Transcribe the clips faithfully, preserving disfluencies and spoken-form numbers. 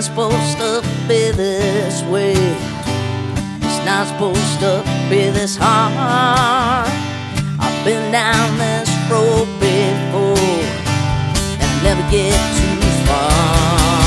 not supposed to be this way. It's not supposed to be this hard. I've been down this road before, and I never get too far.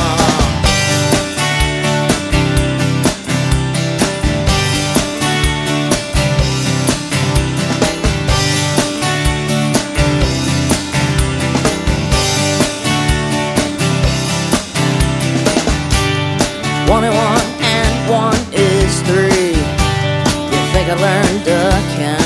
One and one and one is three. You think I learned to count?